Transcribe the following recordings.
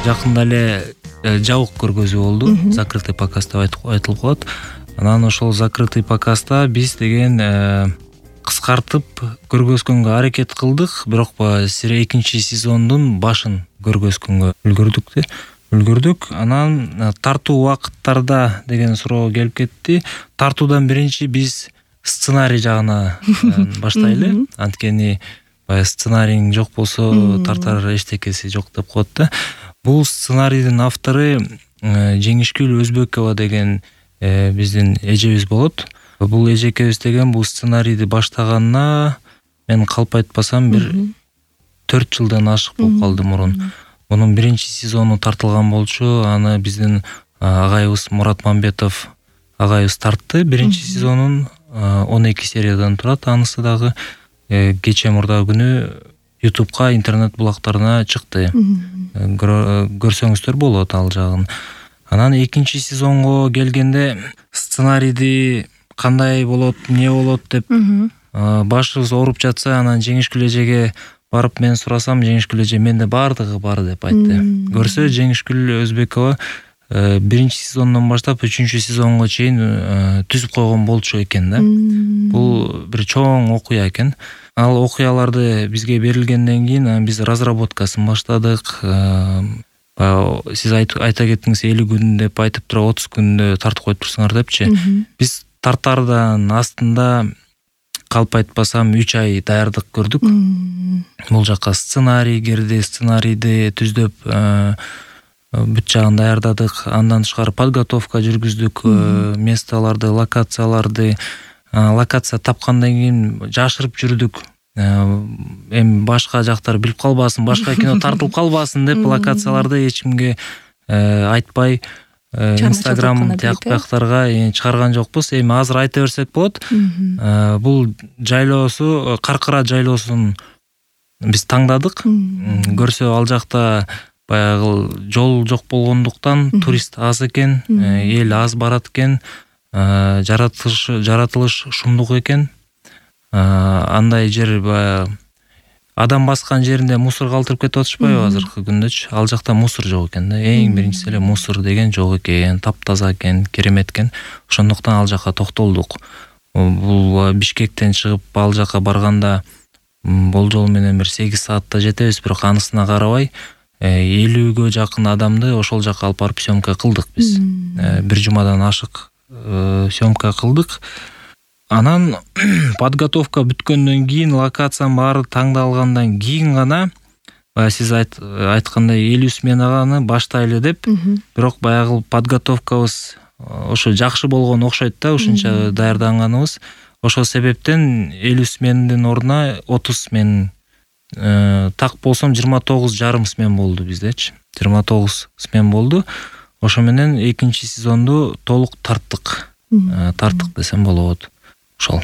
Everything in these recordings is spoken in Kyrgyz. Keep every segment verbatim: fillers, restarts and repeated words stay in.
жакында эле жабык көргөзүү болду. Закрытый показ деп айтылып калат. Анан ошол закрытый показда биз деген кыскартып көргөзгөнгө аракет кылдык, бирок сире экинчи сезондун башын көргөзгөнгө үлгүрдүк да. Үлгүрдүк. Анан тартуу убакыттарда деген суроо келип кетти. Тартуудан биринчи биз сценарий жагына баштайлы. Анткени баягы сценарийиң жок болсо тартар эчтекеси жок деп коет да. Бул сценарийдин автору Жеңишкүл Өзбекова деген биздин эжебиз болот. Бул эжекебиз деген бул сценарийди баштаганына мен калп айтпасам бир төрт жылдан ашык болуп калды мурун. Мунун биринчи сезону тартылган болчу. Аны биздин агайыбыз Мурат Мамбетов агайыбыз тартты. Биринчи сезонун он эки сериядан турат. Анысы дагы кече мурда күнү ютубка, интернет булактарына чыкты. Көрсөңүздөр болот ал жагын. Анан экинчи сезонго келгенде сценарийди кандай болот, эмне болот деп башыбыз ооруп жатса, анан Жеңишкүл эжеге барып мен сурасам, Жеңишкүл эже менде бардыгы бар деп айтты. Көрсө Жеңишкүл Өзбекова биринчи сезондон баштап үчүнчү сезонго чейин түзүп койгон болчу экен да. Бул бир чоң окуя экен. Ал окуяларды бизге берилгенден кийин биз разработкасын баштадык. Сиз айта кеттиңиз элүү күн деп айтып туруп отуз күндө тартып коюп турсуңар депчи. Биз тартардан астында калп айтпасам үч ай даярдык көрдүк. Бул жакка сценарий кирди, сценарийди түздөп бүт жагын даярдадык. Андан тышкары подготовка жүргүздүк, месталарды, локацияларды. Локация тапкандан кийин жашырып жүрдүк. Эми башка жактар билип калбасын, башка кино тартылып калбасын деп локацияларды эч кимге айтпай Instagram тияктарга чыгарган жокпуз. Эми азыр айта берсек болот. Бул жайлоосу Каркыра жайлоосун биз таңдадык. Көрсө ал жакта баягы жол жок болгондуктан турист аз экен, эл аз барат экен, жаратылыш жаратылыш шумдук экен. Андай жер баягы адам баскан жеринде мусор калтырып кетип атышпайбы азыркы күндөчү? Ал жакта мусор жок экен да. Эң биринчиси эле мусор деген жок экен, таптаза экен, керемет экен. Ошондуктан ал жакка токтолдук. Бул Бишкектен чыгып ал жакка барганда болжол менен бир сегиз саатта жетебиз, бирок анысына карабай элүүгө жакын адамды ошол жакка алып барып съемка кылдык биз. Бир жумадан ашык съемка кылдык. Анан подготовка бүткөндөн кийин, локациянын баары таңдалгандан кийин гана сиз айткандай элүү сменаны баштайлы деп, бирок баягы подготовкабыз ошо жакшы болгон окшойт да, ушунча даярданганыбыз. Ошол себептен элүү смендин ордуна отуз смен так болсом жыйырма тогуз жарым смен болду биздечи. жыйырма тогуз смен болду. Ошо менен экинчи сезонду толук тарттык. Тарттык десем болот. Ошол.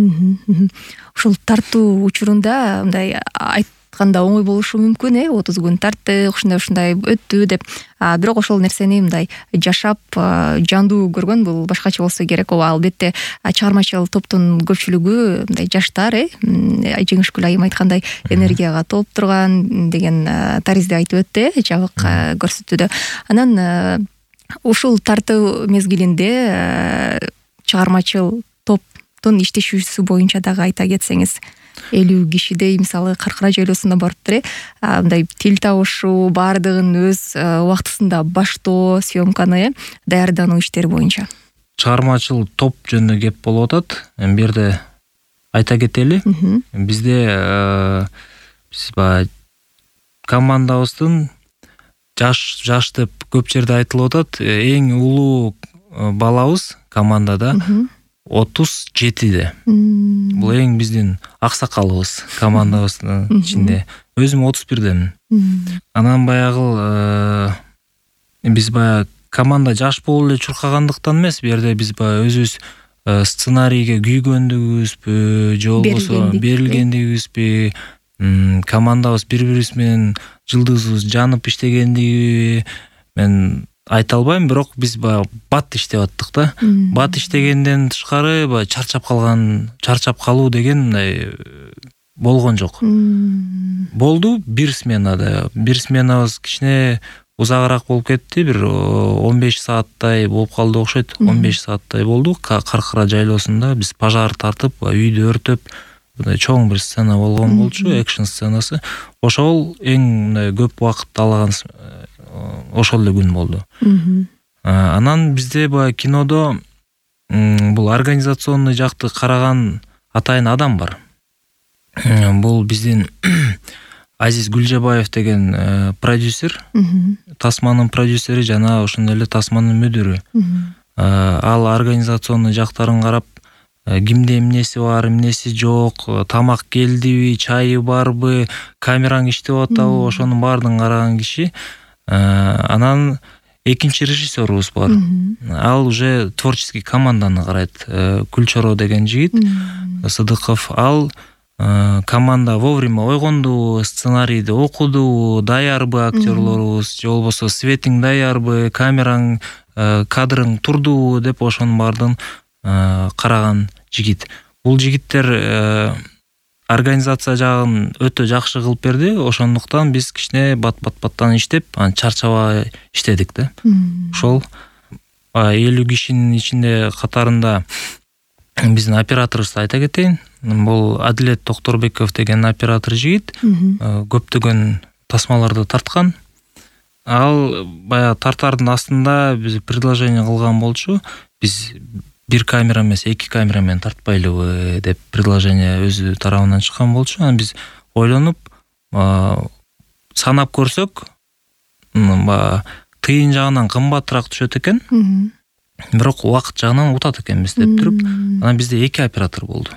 Ошол тартуу учурунда мындай айтканда оңой болушу мүмкүн, э, отуз күн тарттык, ушундай ушундай өттү деп. Бирок ошол нерсени мындай жашап, жандуу көргөн бул башкача болсо керек. Ооба, албетте чыгармачыл топтун көпчүлүгү мындай жаштар, э, Жеңишкүл айым айткандай энергияга толуп турган деген таризди айтып өттү, э, жабык көрсөтүүдө. Анан ушул тартуу мезгилинде чыгармачыл топтун иштешүүсү боюнча дагы айта кетсеңиз. элүү кишидей мисалы Каркыра жайлоосунда барыптыр, э. Мындай тил табышуу, баардыгын өз убактысында баштоо, съемканы, даярдануу иштери боюнча. Чыгармачыл топ жөнүндө кеп болуп атат. Эми бу жерде айта кетели. Бизде биз баягы командабыздын жаш жаш деп көп жерде айтылып атат. Эң улуу балабыз командада отуз жетиде. Бул эң биздин аксакалыбыз командабыздын ичинде. Өзүм отуз бирдемин. Анан баягы биз баягы команда жаш болуп эле чуркагандыктан эмес, бу жерде биз баягы өзүбүз сценарийге күйгөндүгүбүзбү, же болбосо берилгендигибизби, командабыз бири-бирибиз менен жылдызыбыз жанып иштегендиги мен айта албайм, бирок биз баягы бат иштеп аттык да. Бат иштегенден тышкары баягы чарчап калган, чарчап калуу деген мындай болгон жок. Болду бир сменада. Бир сменабыз кичине узагыраак болуп кетти, бир он беш сааттай болуп калды окшойт. он беш сааттай болду. Каркыра жайлоосунда биз пожар тартып, үйдү өртөп, мындай чоң бир сцена болгон болчу, экшн сценасы. Ошол эң мындай көп убакыт алган ошол эле күн болду. Анан бизде баягы кинодо бул организационный жакты караган атайын адам бар. Бул биздин Азиз Гүлжабаев деген продюсер, Тасманын продюсери жана ошондой эле Тасманын мүдүрү. Ал организационный жактарын карап, кимде эмнеси бар, эмнеси жок, тамак келдиби, чайы барбы, камераң иштеп атабы, ошонун баардыгын караган киши. Анан экинчи режиссерубуз бар. Ал уже творческий команданы карайт. Күлчоро деген жигит, Сыдыков. Ал команда вовремя ойгонду, сценарийди окуду, даярбы актерлорубуз, же болбосо светиң даярбы, камераң, кадрың турдубу деп ошонун баардыгын караган жигит. Бул жигиттер организация жагын өтө жакшы кылып берди. Ошондуктан биз кичине бат-бат-баттан иштеп, анан чарчабай иштедик да. Ошол элүү кишинин ичинде катарында биздин операторубузду айта кетейин. Бул Адилет Токторбеков деген оператор жигит. Көптөгөн тасмаларды тарткан. Ал баягы тартардын астында биз предложение кылган болчу. Биз бир камера эмес, эки камера менен тартпайлыбы деп предложение өзү тарабынан чыккан болчу. Анан биз ойлонуп, санап көрсөк, тыйын жагынан кымбатыраак түшөт экен. Бирок убакыт жагынан утат экенбиз деп туруп, анан бизде эки оператор болду.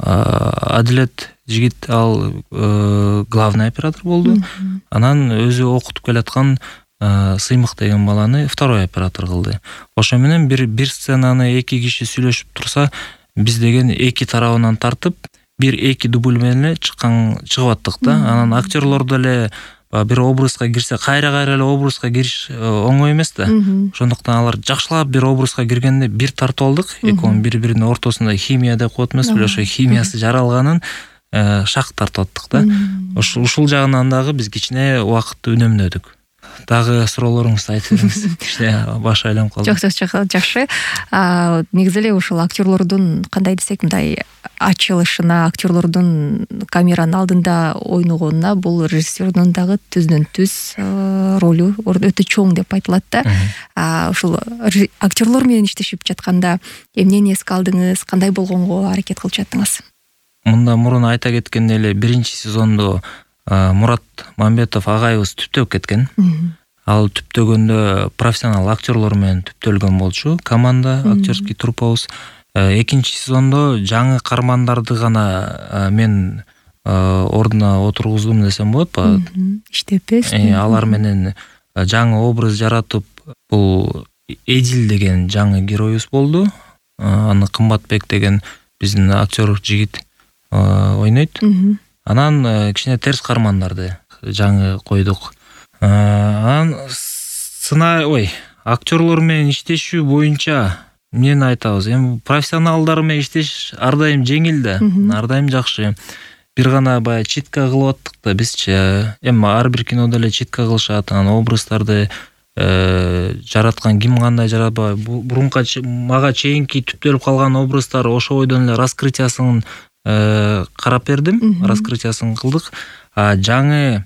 Адилет жигит ал главный оператор болду. Анан өзү окутуп келаткан Сыймык деген баланы второй оператор кылды. Ошо менен бир бир сценаны эки киши сүйлөшүп турса, биз деген эки тарабынан тартып, бир эки дубль менен чыккан чыгып аттык да. Анан актерлор деле бир образга кирсе, кайра-кайра эле образга кириш оңой эмес да. Ошондуктан алар жакшылап бир образга киргенде бир тартып алдык. Экөөнүн бири-биринин ортосунда химия деп коет эмеспи, ошо химиясы жаралганын шак тартып аттык да. Ушул жагынан дагы биз кичине убакытты үнөмдөдүк. Дагы суроолоруңузду айтып бериңиз. Кичине баш айланып калды. Жок, жок, жакшы. Негизи эле ушул актерлордун кандай десек, мындай ачылышына, актерлордун камеранын алдында ойногонуна бул режиссердун дагы түздөн түз ролу өтө чоң деп айтылат да. Ушул актерлор менен иштешип жатканда эмнени эске алдыңыз, кандай болгонго аракет кылып жаттыңыз? Мында мурун айта кеткендей эле биринчи сезондо Мурат Мамбетов агайыбыз түптөп кеткен. Ал түптөгөндө профессионал актерлор менен түптөлгөн болчу. Команда, актерский труппабыз. Экинчи сезондо жаңы кармандарды гана мен ордуна отургуздум десем болот ба? Иштеппиз. Алар менен жаңы образ жаратып, бул Эдил деген жаңы героюбуз болду. Аны Кымбатбек деген биздин актер жигит ойнойт. Анан кичине терс кармандарды жаңы койдук. Анан сына, ой, актерлор менен иштешүү боюнча эмнени айтабыз? Эми профессионалдар менен иштеш ар дайым жеңил да, ар дайым жакшы. Бир гана баягы читка кылып аттык да бизчи. Эми ар бир кинодо эле читка кылышат, анан образдарды жараткан ким кандай жаратпай, бурунка мага чейинки түптөлүп калган образдар ошо бойдон эле раскрытиясын карап бердим, раскрытиясын кылдык. А жаңы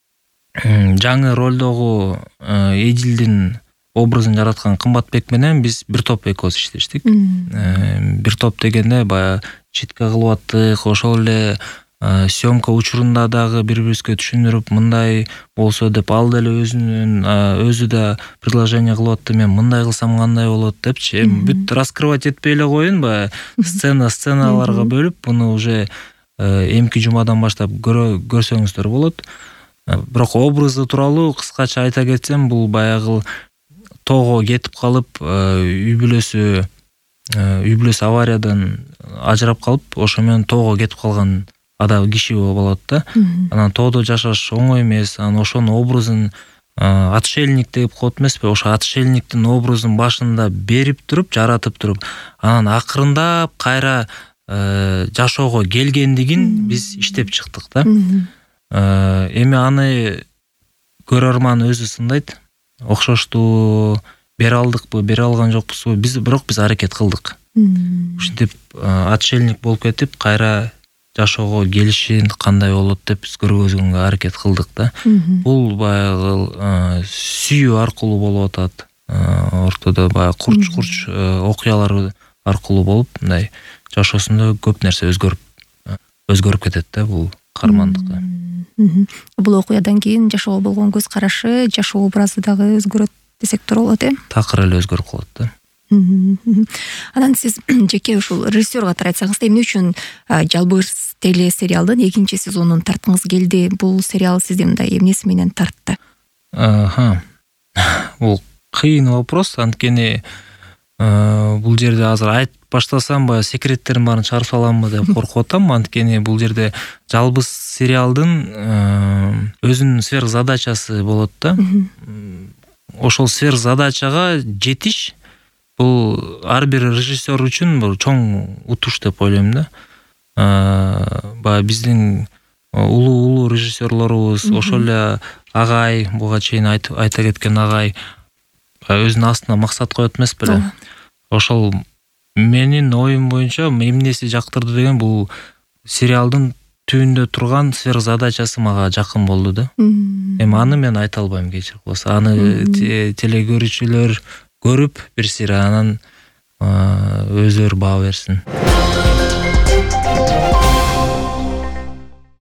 жаңы ролдогу Эдилдин образын жараткан Кымбатбек менен биз бир топ экөөбүз иштештик. Бир топ дегенде баягы читка кылып аттык, ошол эле съемка учурунда дагы бири-бирибизге түшүндүрүп, мындай болсо деп, ал деле өзүнүн өзү да предложение кылып атты, мен мындай кылсам кандай болот депчи. Эми бүт раскрывать этпей эле коеюн, баягы сцена сценаларга бөлүп, буну уже эмки жумадан баштап көрсөңүздөр болот. Бирок образы тууралуу кыскача айта кетсем, бул баягы тоого кетип калып, үй бүлөсү үй бүлөсү авариядан ажырап калып, ошо менен тоого кетип калган адам киши болот да. Анан тоодо жашаш оңой эмес. Анан ошонун образын отшельник деп коет эмеспи? Ошо отшельниктин образын башында берип туруп, жаратып туруп, анан акырындап кайра жашоого келгендигин биз иштеп чыктык да. Эми аны көрөрман өзү сындайт. окшоштуу бере алдыкпы, бере алган жокпузбу, биз бирок биз аракет кылдык. Ушинтип отшельник болуп кетип, кайра жашоого келишин кандай болот деп биз көргөзгөнгө аракет кылдык да. Бул баягы сүйүү аркылуу болуп атат. Ортодо баягы курч-курч окуялар аркылуу болуп, мындай жашоосунда көп нерсе өзгөрүп өзгөрүп кетет да бул каармандыкка. Бул окуядан кийин жашоого болгон көз карашы, жашоо образы дагы өзгөрөт десек туура болот, э? Такыр эле өзгөрүп калат да. Анан сиз жеке ушул режиссер катары айтсаңыз, эмне үчүн Жалбырс телесериалдын экинчи сезонун тарткыңыз келди? Бул сериал сизди мындай эмнеси менен тартты? Аха. Бул кыйын вопрос, анткени бул жерде азыр айтып баштасам, баягы секреттерин баарын чыгарып саламбы деп коркуп атам, анткени бул жерде Жалбырс сериалдын өзүнүн сверхзадачасы болот да. Ошол сверхзадачага жетиш бул ар бир режиссер үчүн бул чоң утуш деп ойлойм да. Баягы биздин улуу-улуу режиссерлорубуз, ошол эле агай, буга чейин айта кеткен агай өзүнүн астына максат коет эмес беле. Ошол менин оюм боюнча эмнеси жактырды деген бул сериалдын түбүндө турган сверхзадачасы мага жакын болду да. Эми аны мен айта албайм, кечирип коесуз. Аны телегөрүүчүлөр көрүп бир сыйра анан өздөрү баа берсин.